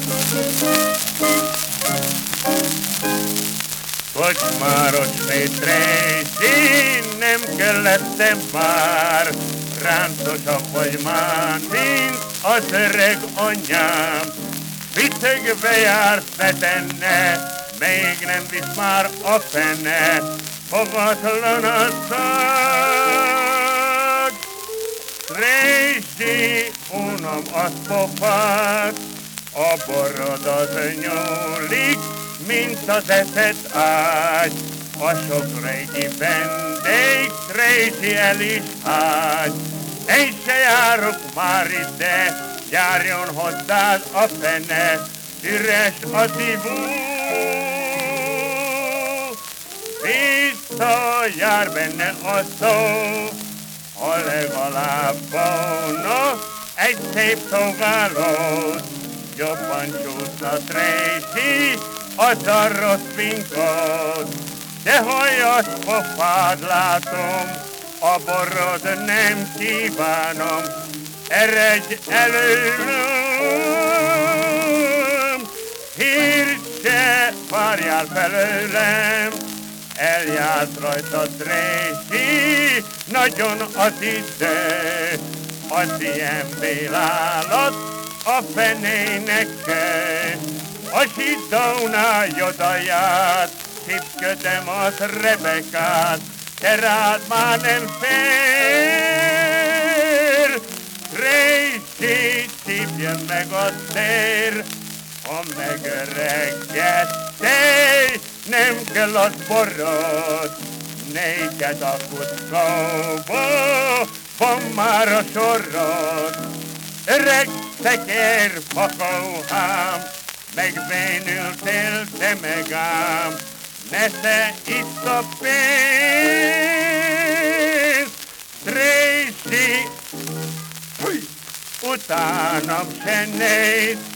Kocsmárosné Tracy, nem kellettem már, rántosabb vagy már, mint az öreg anyám. Viccegbe jársz, ne tenne, még nem visz már a fene, fogatlan a szag. Tracy, unom azt pofát, a borod az nyúlik, mint az eszed ágy. A sok régi vendég Tracy el is hágy. Én se járok már ide, járjon hozzád a fene, üres a szívú. Visszajár benne a szó, ha legalább volna egy szép szolgálat. Jobban csúszna Tracy az a rossz pinkot, de hajas pofád látom, a borrod nem kívánom, eredj előlem, hírt se várjál felőlem, eljárt rajta Tracy, nagyon az idő, az ilyen bélálat a fenének kell. A Sidónál Jodaját, szipködem az Rebekát, de rád már nem fér. Tracy, szívjön meg a szér, ha megöregedtél, nem kell az borod, néked a kuckóba, van már a sorod. Öreg szekér fakóhám, megvénültél te meg ám, nesze itt a pénz. Tracy, utánam se néz,